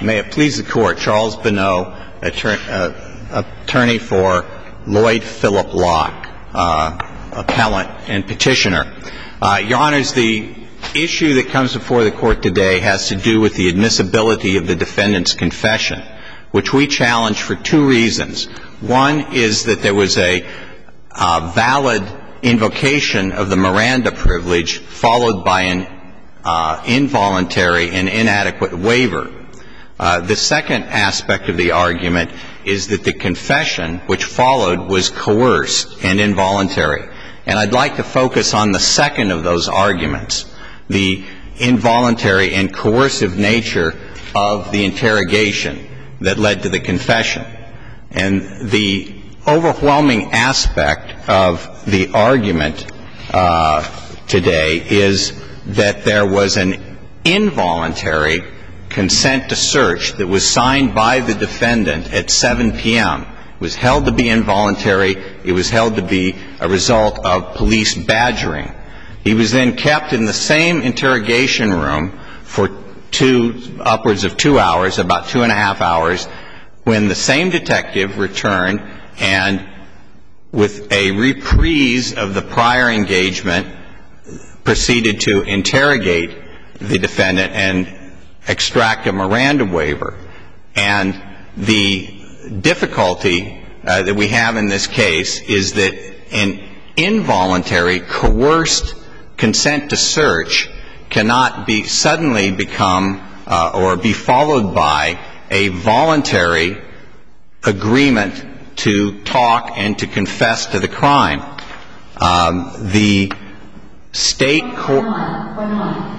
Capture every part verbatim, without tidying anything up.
May it please the Court, Charles Bonneau, attorney, uh, attorney for Lloyd Philip Locke, uh, appellant and petitioner. Uh, Your Honors, the issue that comes before the Court today has to do with the admissibility of the defendant's confession, which we challenge for two reasons. One is that there was a uh, valid invocation of the Miranda privilege followed by an uh, involuntary and inadequate waiver. Uh, the second aspect of the argument is that the confession which followed was coerced and involuntary. And I'd like to focus on the second of those arguments, the involuntary and coercive nature of the interrogation that led to the confession. And the overwhelming aspect of the argument uh, today is that there was an involuntary consent to search that was signed by the defendant at seven p.m. It was held to be involuntary. It was held to be a result of police badgering. He was then kept in the same interrogation room for two, upwards of two hours, about two and a half hours, when the same detective returned and, with a reprise of the prior engagement, proceeded to interrogate the defendant and extract a Miranda waiver. And the difficulty uh, that we have in this case is that an involuntary, coerced consent to search cannot be suddenly become uh, or be followed by a voluntary agreement to talk and to confess to the crime. Um, the state court... Why not?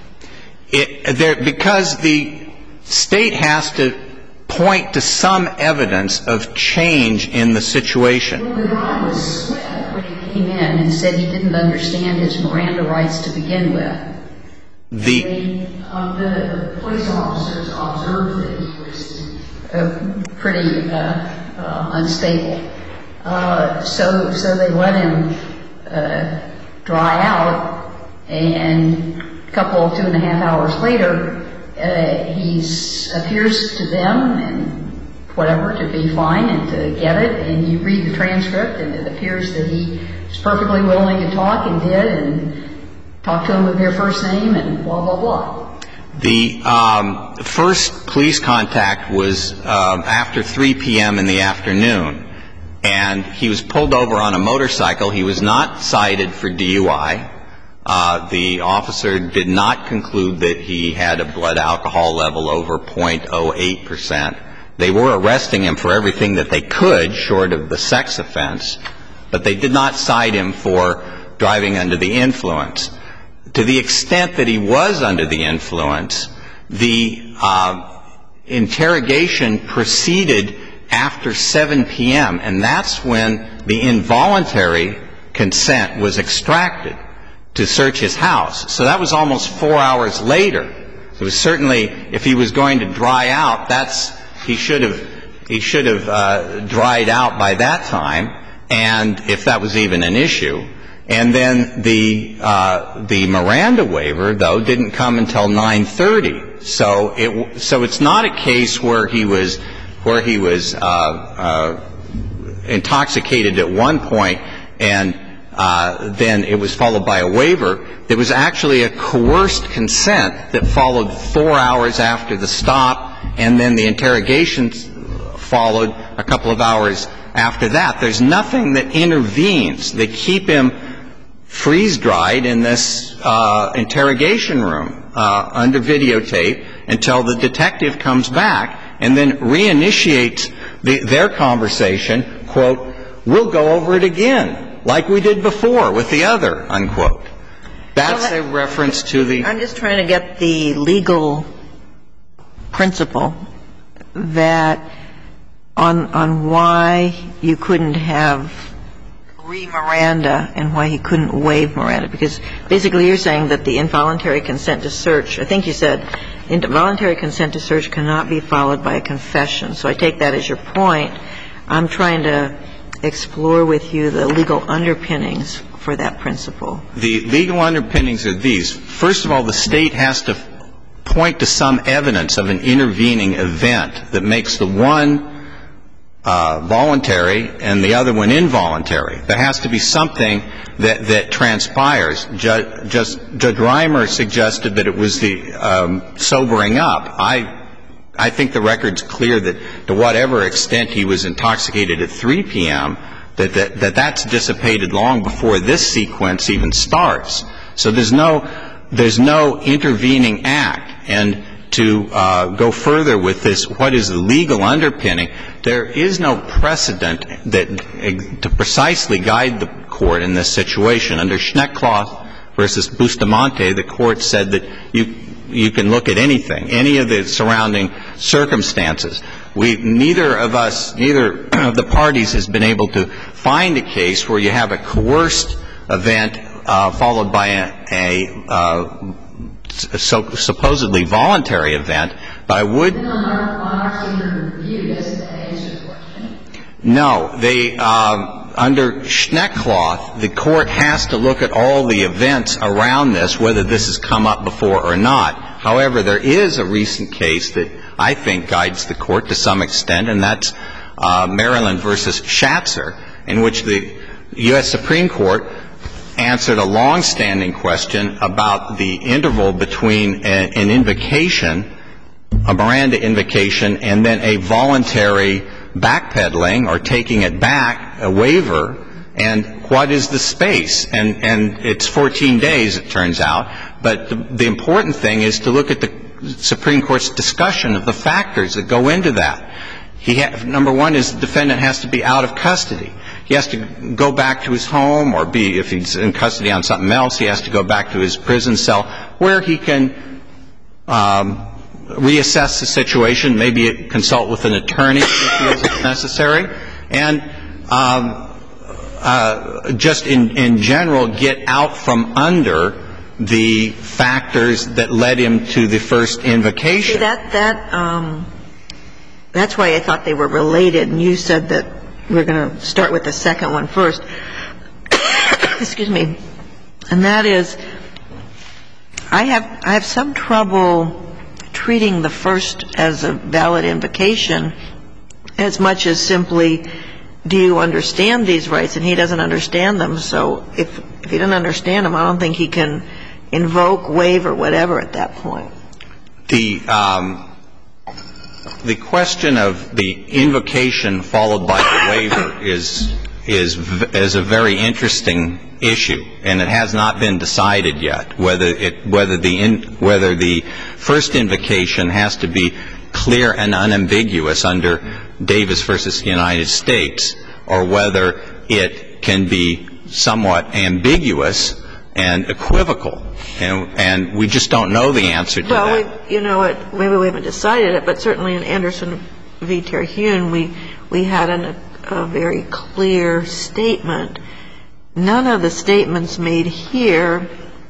It, there, because the state has to point to some evidence of change in the situation. Well, the guy was swift when he came in and said he didn't understand his Miranda rights to begin with. The, the, um, the police officers observed that he was uh, pretty uh, uh, unstable. Uh, so, so they let him uh, dry out, and a couple, two and a half hours later, uh, he appears to them and whatever to be fine and to get it. And you read the transcript, and it appears that he was perfectly willing to talk and did, and talked to them with their first name and blah blah blah. The um, first police contact was um, after three p.m. in the afternoon, and he was pulled over on a motorcycle. He was not cited for D U I. Uh, the officer did not conclude that he had a blood alcohol level over zero point zero eight percent. They were arresting him for everything that they could, short of the sex offense, but they did not cite him for driving under the influence. To the extent that he was under the influence, the uh, interrogation proceeded after seven p.m., and that's when the involuntary consent was extracted to search his house. So that was almost four hours later. It was certainly, if he was going to dry out, that's he should have he should have uh, dried out by that time, and if that was even an issue. And then the uh, the Miranda waiver, though, didn't come until nine thirty. So it so it's not a case where he was where he was uh, uh, intoxicated at one point and uh, then it was followed by a waiver. There was actually a coerced consent that followed four hours after the stop, and then the interrogation followed a couple of hours after that. There's nothing that intervenes. They keep him freeze-dried in this uh, interrogation room uh, under videotape until the detective comes back and then reinitiates the, their conversation, quote, "We'll go over it again, like we did before with the other," unquote. That's a reference to the... I'm just trying to get the legal principle that on on why you couldn't have re-Miranda and why he couldn't waive Miranda. Because basically you're saying that the involuntary consent to search, I think you said involuntary consent to search cannot be followed by a confession. So I take that as your point. I'm trying to explore with you the legal underpinnings for that principle. The legal underpinnings are these. First of all, the State has to point to some evidence of an intervening event that makes the one uh, voluntary and the other one involuntary. There has to be something that, that transpires. Judge, just, Judge Reimer suggested that it was the um, sobering up. I, I think the record's clear that to whatever extent he was intoxicated at three p.m., that, that, that that's dissipated long before this sequence even starts. So there's no, there's no intervening act. And to uh, go further with this, what is the legal underpinning, there is no precedent that uh, to precisely guide the court in this situation. Under Schneckloth versus Bustamante, the court said that you you can look at anything, any of the surrounding circumstances. We, neither of us, neither of the parties has been able to find a case where you have a coerced event uh, followed by a, a uh, so supposedly voluntary event, but I would... On our, on our standard review, doesn't that answer the question? No. They, um, under Schneckloth, the court has to look at all the events around this, whether this has come up before or not. However, there is a recent case that I think guides the court to some extent, and that's uh, Maryland versus Schatzer, in which the U S Supreme Court answered a long-standing question about the interval between a, an invocation, a Miranda invocation, and then a voluntary backpedaling or taking it back, a waiver, and what is the space? And, and it's fourteen days, it turns out. But the, the important thing is to look at the Supreme Court's discussion of the factors that go into that. He ha- number one is the defendant has to be out of custody. He has to go back to his home, or be, if he's in custody on something else, he has to go back to his prison cell where he can um, reassess the situation, maybe consult with an attorney if he feels it's necessary, and um, uh, just in, in general get out from under the factors that led him to the first invocation. See, that, that, um, that's why I thought they were related, and you said that we're going to start with the second one first. Excuse me. And that is, I have I have some trouble treating the first as a valid invocation as much as simply, do you understand these rights? And he doesn't understand them. So if, if he doesn't understand them, I don't think he can invoke, waive, or whatever at that point. The um, the question of the invocation followed by the waiver is is is a very interesting issue, and it has not been decided yet whether it whether the in, whether the first invocation has to be clear and unambiguous under Davis versus the United States, or whether it can be somewhat ambiguous and equivocal, and and we just don't know the answer to well, that. Well, you know what? Maybe we haven't decided it, but certainly in Anderson v. Terhune, we we had an, a very clear statement. None of the statements made here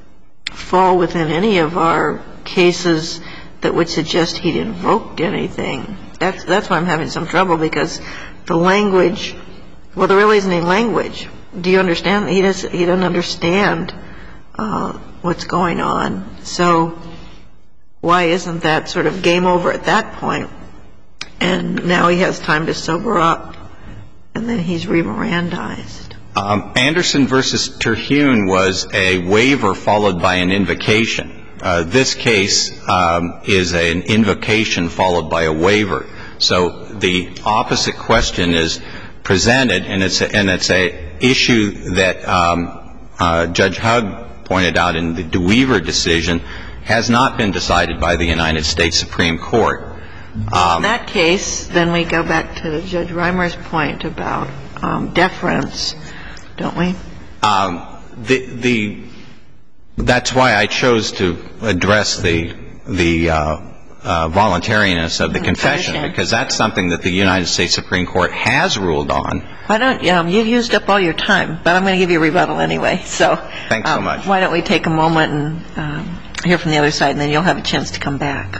fall within any of our cases that would suggest he'd invoked anything. That's that's why I'm having some trouble, because the language, well, there really isn't any language. Do you understand? He doesn't, he doesn't understand uh, what's going on. So why isn't that sort of game over at that point? And now he has time to sober up, and then he's re-Mirandized. Um, Anderson versus Terhune was a waiver followed by an invocation. Uh, this case um, is an invocation followed by a waiver. So the opposite question is presented, and it's a, and it's a issue that um, uh, Judge Hugg pointed out in the DeWeaver decision has not been decided by the United States Supreme Court. Um, in that case, then we go back to Judge Reimer's point about um, deference, don't we? Um, the the that's why I chose to address the the uh, uh, voluntariness of the confession, because that's something that the United States Supreme Court has ruled on. Why don't um, you've used up all your time, but I'm going to give you a rebuttal anyway. So thanks so um, much. Why don't we take a moment and um, hear from the other side, and then you'll have a chance to come back.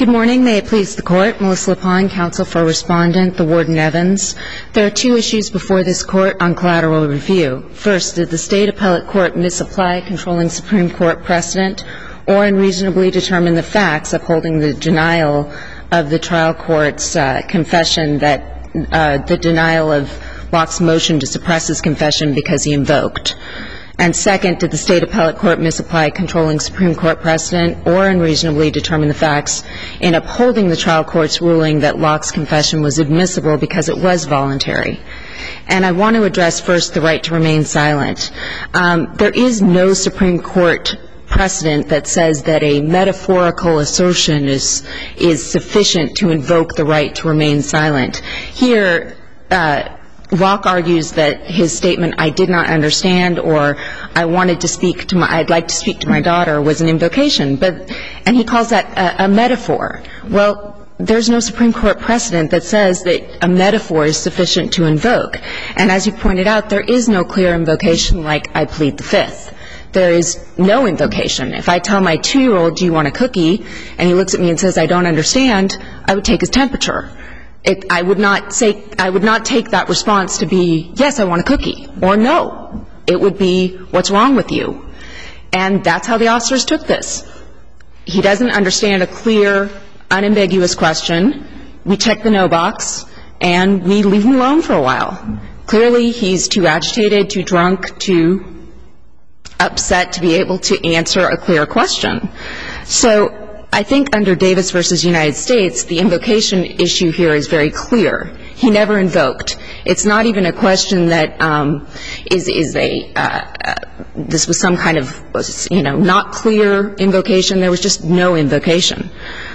Good morning. May it please the Court. Melissa Lapine, counsel for Respondent, the Warden Evans. There are two issues before this Court on collateral review. First, did the State Appellate Court misapply controlling Supreme Court precedent or unreasonably determine the facts upholding the denial of the trial court's uh, confession that uh, the denial of Locke's motion to suppress his confession because he invoked? And second, did the State Appellate Court misapply controlling Supreme Court precedent or unreasonably determine the facts in upholding the trial court's ruling that Locke's confession was admissible because it was voluntary? And I want to address first the right to remain silent. Um, there is no Supreme Court precedent that says that a metaphorical assertion is is sufficient to invoke the right to remain silent. Here, uh, Locke argues that his statement, "I did not understand," or "I wanted to speak to my, I'd like to speak to my daughter," was an invocation, but, and he calls that a, a metaphor. Well, there's no Supreme Court precedent that says that a metaphor is sufficient to invoke. And as you pointed out, there is no clear invocation like "I plead the Fifth." There is no invocation. If I tell my two-year-old, "Do you want a cookie?" and he looks at me and says, "I don't understand," I would take his temperature. It, I would not say, I would not take that response to be, "Yes, I want a cookie," or "No." It would be, "What's wrong with you?" And that's how the officers took this. He doesn't understand a clear, unambiguous question. We check the no box, and we leave him alone for a while. Clearly, he's too agitated, too drunk, too upset to be able to answer a clear question. So I think under Davis versus United States, the invocation issue here is very clear. He never invoked. It's not even a question that um, is is a uh, uh, this was some kind of, you know, not clear invocation. There was just no invocation.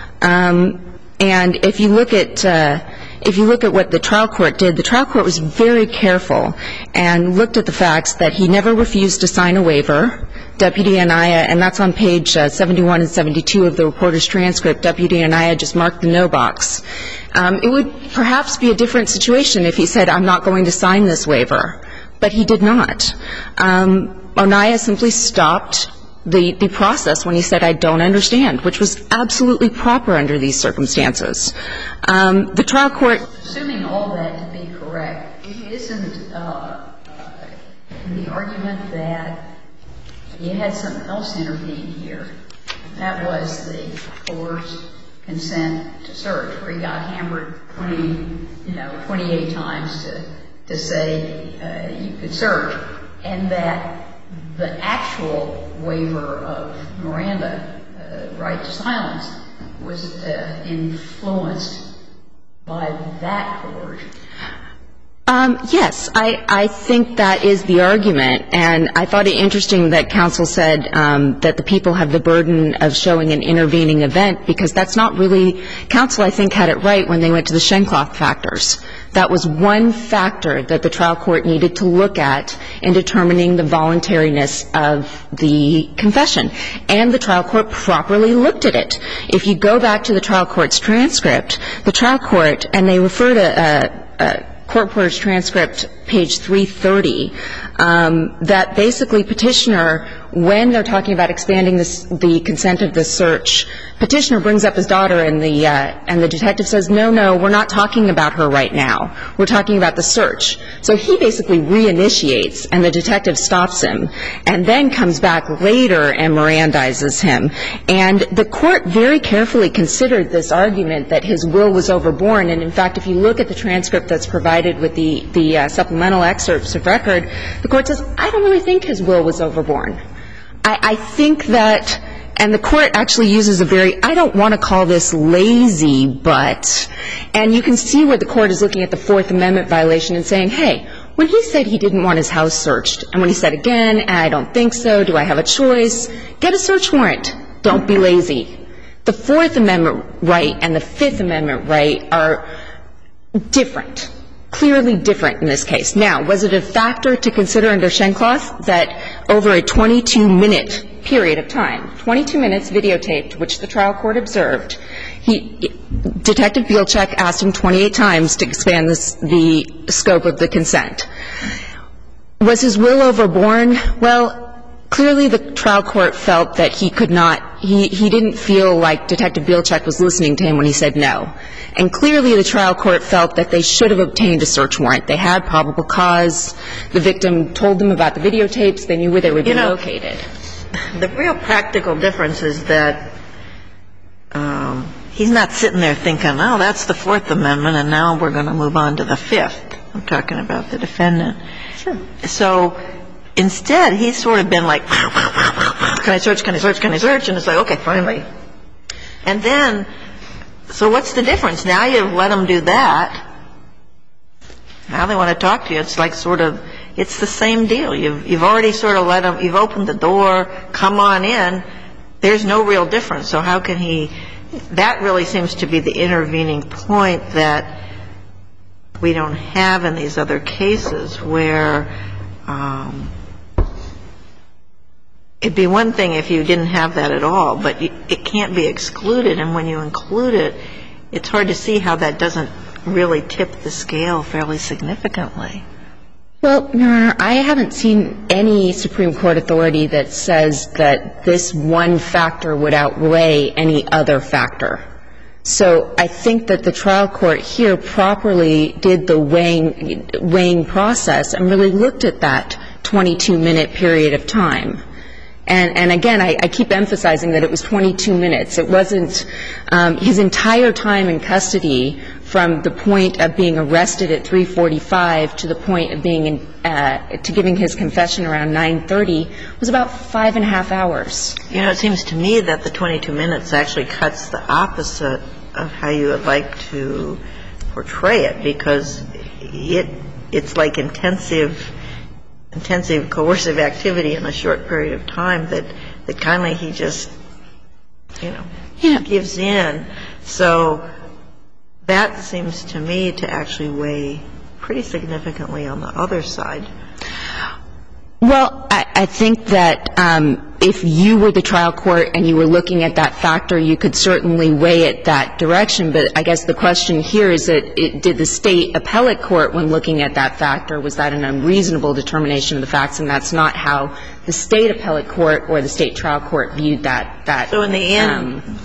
Um, and if you look at uh, if you look at what the trial court did, the trial court was very careful and looked at the facts that he never refused to sign a waiver. Deputy Anaya, and that's on page uh, seventy-one and seventy-two of the reporter's transcript, Deputy Anaya just marked the no box. Um, it would perhaps be a different situation if he said, "I'm not going to sign this waiver," but he did not. Um, Anaya simply stopped the, the process when he said, "I don't understand," which was absolutely proper under these circumstances. Um, the trial court... Assuming all that to be correct, isn't uh, uh, the argument that you had something else intervene here? That was the coerced consent to search, where he got hammered twenty, you know, twenty-eight times to to say uh, you could search, and that the actual waiver of Miranda, uh, right to silence, was uh, influenced by that coercion. Um, yes, I, I think that is the argument, and I thought it interesting that counsel said um, that the people have the burden of showing an intervening event, because that's not really, counsel I think had it right when they went to the Schenkloth factors. That was one factor that the trial court needed to look at in determining the voluntariness of the confession, and the trial court properly looked at it. If you go back to the trial court's transcript, the trial court, and they refer to uh, uh, court reporter's transcript, page three thirty, um, that basically petitioner, when they're talking about expanding this, the consent of the search, petitioner brings up his daughter, and the uh, and the detective says, no, no, we're not talking about her right now. We're talking about the search. So he basically reinitiates, and the detective stops him, and then comes back later and Mirandizes him. And the court very carefully considered this argument that his will was overborne. And in fact, if you look at the transcript that's provided with the the uh, supplemental excerpts of record, the court says, I don't really think his will was overborne. I, I think that, and the court actually uses a very, I don't want to call this lazy, but, and you can see where the court is looking at the Fourth Amendment violation and saying, hey, when he said he didn't want his house searched, and when he said again, I don't think so, do I have a choice, get a search warrant. Don't be lazy. The Fourth Amendment right and the Fifth Amendment right are different. Clearly different in this case. Now, was it a factor to consider under Schenkloth that over a twenty-two minute period of time, twenty-two minutes videotaped, which the trial court observed, he, Detective Bielczek asked him twenty-eight times to expand this, the scope of the consent. Was his will overborne? Well, clearly the trial court felt that he could not he, he didn't feel like Detective Bielchek was listening to him when he said no. And clearly the trial court felt that they should have obtained a search warrant. They had probable cause. The victim told them about the videotapes. They knew where they would be you know, located. The real practical difference is that um, he's not sitting there thinking, oh, that's the Fourth Amendment, and now we're going to move on to the Fifth. I'm talking about the defendant. Sure. So instead, he's sort of been like, can I search, can I search, can I search? And it's like, okay, finally. And then, so what's the difference? Now you've let them do that. Now they want to talk to you. It's like sort of, it's the same deal. You've, you've already sort of let them, you've opened the door, come on in. There's no real difference. So how can he, that really seems to be the intervening point that we don't have in these other cases where um, it'd be one thing if you didn't have that at all, but it can't be excluded. And when you include it, it's hard to see how that doesn't really tip the scale fairly significantly. Well, Your Honor, I haven't seen any Supreme Court authority that says that this one factor would outweigh any other factor. So I think that the trial court here properly did the weighing, weighing process and really looked at that twenty-two minute period of time. And, and again, I, I keep emphasizing that it was twenty-two minutes. It wasn't um, his entire time in custody from the point of being arrested at three forty-five to the point of being in, uh, to giving his confession around nine thirty was about five and a half hours. You know, it seems to me that the twenty-two minutes actually cuts the opposite of how you would like to portray it, because it it's like intensive intensive coercive activity in a short period of time that that kindly he just you know yeah. gives in. So that seems to me to actually weigh pretty significantly on the other side. Well, I, I think that um, if you were the trial court and you were looking at that factor, you could certainly weigh it that direction. But I guess the question here is that it, did the state appellate court, when looking at that factor, was that an unreasonable determination of the facts? And that's not how the state appellate court or the state trial court viewed that. that so in the end, um,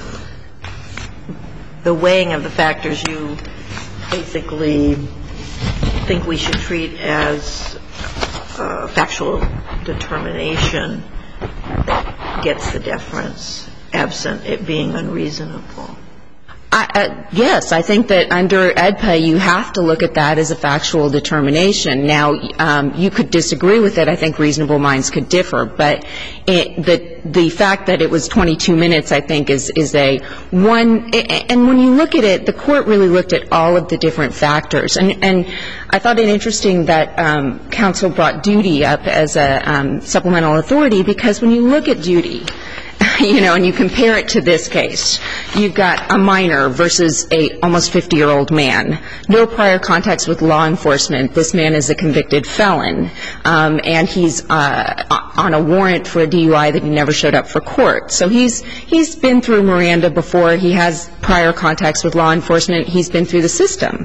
the weighing of the factors you basically think we should treat as Uh, factual determination that gets the deference, absent it being unreasonable. I, uh, yes, I think that under E D P A you have to look at that as a factual determination. Now, um, you could disagree with it. I think reasonable minds could differ. But it, the the fact that it was twenty-two minutes, I think, is is a one. And when you look at it, the court really looked at all of the different factors. And and I thought it interesting that um, counsel brought Duty up as a um, supplemental authority, because when you look at Duty, you know, and you compare it to this case, you've got a minor versus a almost fifty-year-old man. No prior contacts with law enforcement. This man is a convicted felon, um, and he's uh, on a warrant for a D U I that he never showed up for court. So he's he's been through Miranda before. He has prior contacts with law enforcement. He's been through the system.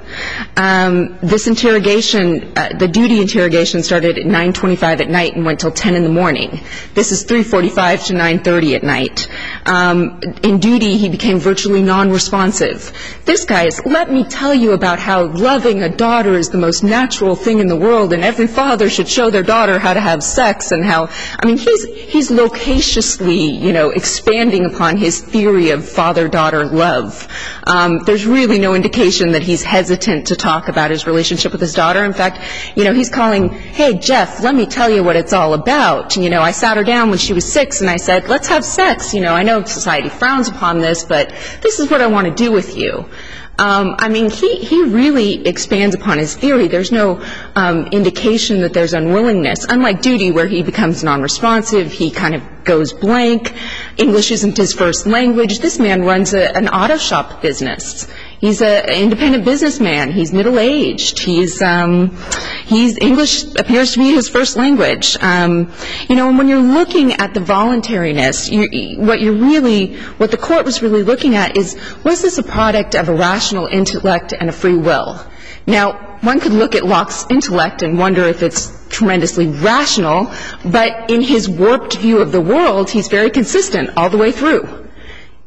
Um, this interrogation, uh, the Duty interrogation, started at nine twenty-five at night and went till ten in the morning. This is three forty-five to nine thirty at night. Um, in Duty, he became virtually non-responsive. This guy is, let me tell you about how loving a daughter is the most natural thing in the world, and every father should show their daughter how to have sex, and how, I mean, he's, he's loquaciously, you know, expanding upon his theory of father-daughter love. Um, there's really no indication that he's hesitant to talk about his relationship with his daughter. In fact, you know, he's calling, hey, Jeff, let me tell you what it's all about. You know, I sat her down when she was six, and I said, let's have sex. You know, I know society frowns upon this, but this is what I want to do with you. Um, I mean, he, he really expands upon his theory. There's no um, indication that there's unwillingness. Unlike Duty, where he becomes non-responsive, he kind of goes blank. English isn't his first language. This man runs a, an auto shop business. He's an independent businessman. He's middle-aged. He's, um, he's, English appears to be his first language. Um, you know, and when you're looking at the voluntariness, you, what you're really, what the court was really looking at is, was this a product of a rational intellect and a free will? Now, one could look at Locke's intellect and wonder if it's tremendously rational, but in his warped view of the world, he's very consistent all the way through.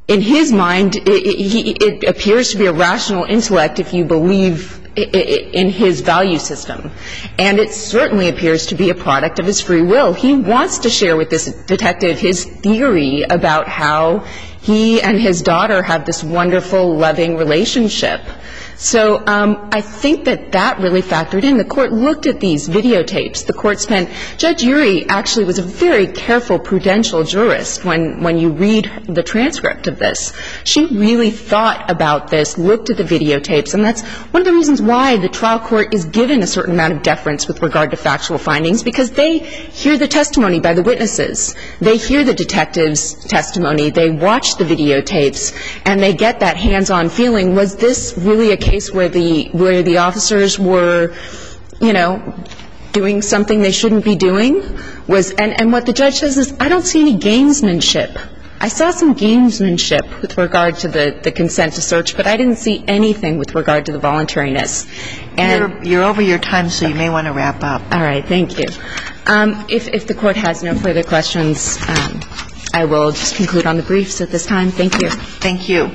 in his mind, it, it, it appears to be a rational intellect if you believe in his value system. And it certainly appears to be a product of his free will. He wants to share with this detective his theory about how he and his daughter have this wonderful, loving relationship. So um, I think that that really factored in. The court looked at these videotapes. The court spent – Judge Urey actually was a very careful, prudential jurist when, when you read the transcript of this. She really thought about this, looked at the videotapes, and that's one of the reasons why the trial court is given a certain amount of deference with regard to factual findings, because they hear the testimony by the witnesses. They hear the detective's testimony. They watch the videotapes, and they get that hands-on feeling. Was this really a case where the where the officers were, you know, doing something they shouldn't be doing? Was and, and what the judge says is, I don't see any gamesmanship. I saw some gamesmanship with regard to the, the consent to search, but I didn't see anything with regard to the voluntariness. And you're, you're over your time, so you may want to wrap up. All right, thank you. Um, if, if the court has no further questions, um, I will just conclude on the briefs at this time. Thank you. Thank you.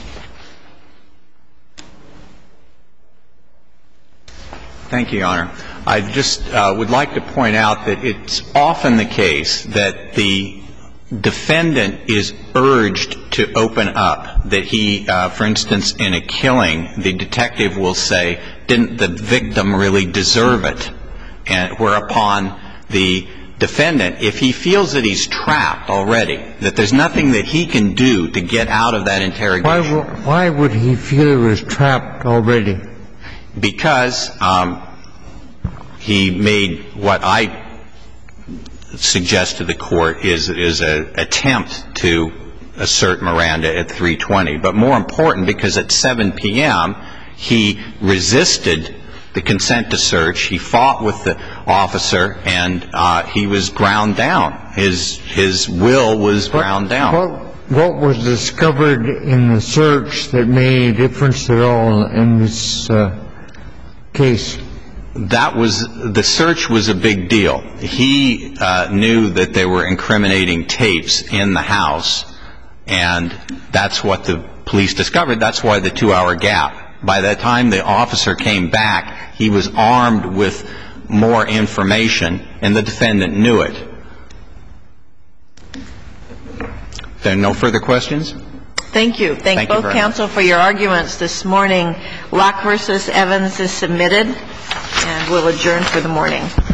Thank you, Your Honor. I just uh, would like to point out that it's often the case that the defendant is urged to open up, that he, uh, for instance, in a killing, the detective will say, didn't the victim really deserve it? And whereupon the defendant, if he feels that he's trapped already, that there's nothing that he can do to get out of that interrogation. Why, why would he feel he was trapped already? Because um, he made what I suggest to the court is is an attempt to assert Miranda at three twenty. But more important, because at seven p.m. he resisted the consent to search. He fought with the officer, and uh, he was ground down. His his will was ground down. What, what was discovered in the search that made a difference at all in this uh, case? That was, the search was a big deal. He uh, knew that there were incriminating tapes in the house, and that's what the police discovered. That's why the two-hour gap. By the time the officer came back, he was armed with more information, and the defendant knew it. There are no further questions? Thank you. Thank, Thank you both counsel much. For your arguments this morning. Locke versus Evans is submitted, and we'll adjourn for the morning.